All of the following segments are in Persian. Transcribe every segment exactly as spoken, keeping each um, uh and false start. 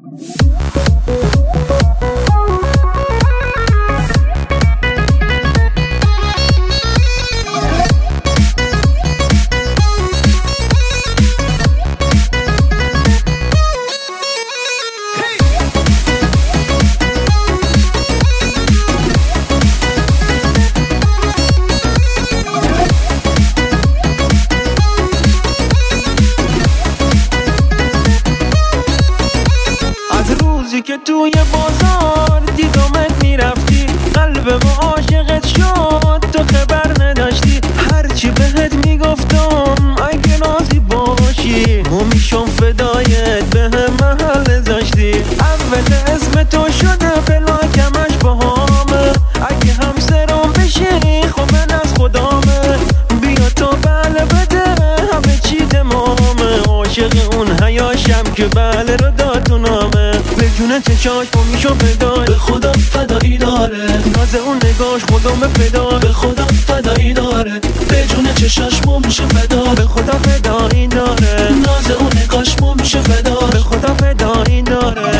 که توی بازار دیدمت میرفتی، قلب ما عاشقت شد، تو خبر نداشتی. هرچی بهت میگفتم اگه راضی باشی ما میشم فدایت، به هم محل زاشتی. اول اسم تو شده بلاکمش باهامه، اگه همسرم بشی خب من از خدامه. بیا تو بله بده همه چی تمامه، عاشق اون حیاشم که بله رو داد تو نامه. به جون چشاش با میشم فدای، به خدا فدایی داره. ناز اون نگاش خودم فدا، به خدا فدایی داره. به جون چشاش ما میشه فدا، به خدا فدایی داره. ناز اون نگاش ما میشه فدا، به خدا فدایی داره.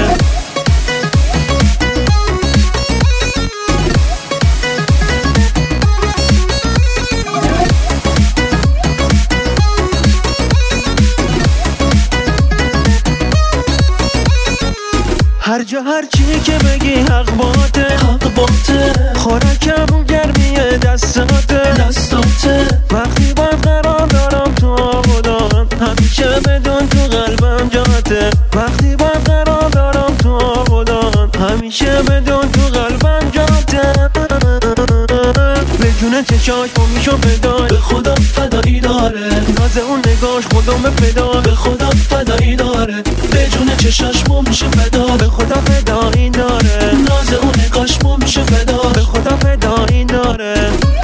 هر جا هر چی که بگی حق باته، حق باته. خوراکم گرمیه دستاته، دستاته. وقتی باید قرار دارم تو آبادان، همیشه بدون تو قلبم جاته. وقتی باید قرار دارم تو آبادان، همیشه بدون تو قلبم جاته. به جون چشاش با میشم فدای، به خدا فدایی داره. ناز اون نگاش خودم فدا، به خدا فدایی داره. به جون چشاش ما میشه فدا، به خدا فدایی داره. ناز اون نگاش ما میشه فدا، به خدا فدایی داره.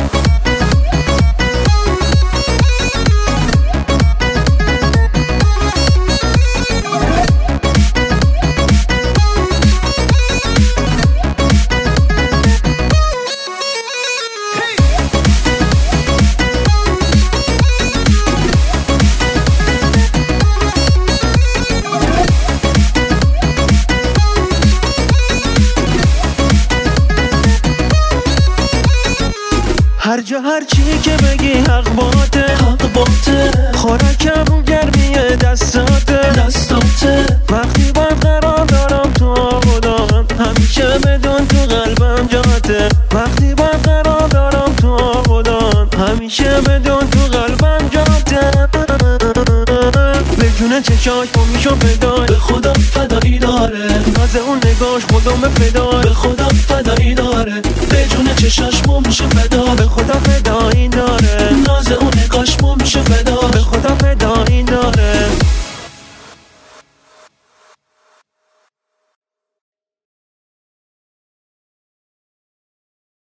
هر جا هر چی که بگی حق باته، حق باته. خوراکم گرمیه دستاته، دستاته. وقتی باید قرار دارم تو آبادان، همیشه بدون تو قلبم جاته. وقتی باید قرار دارم تو آبادان، همیشه بدون تو قلبم جاته. به جون چشاش با میشم فدای، به خدا فدایی داره. ناز اون نگاش خودم فدا، به خدا